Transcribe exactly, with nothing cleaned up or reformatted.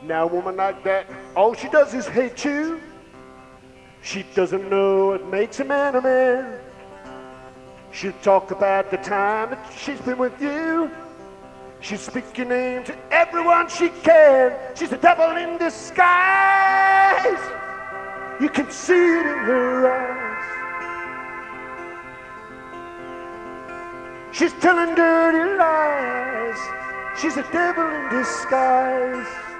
Now a woman like that, all she does is hate you. She doesn't know what makes a man a man. She'll talk about the time that she's been with you. She'll speak your name to everyone she can. She's a devil in disguise. You can see it in her eyes. She's telling dirty lies. She's a devil in disguise.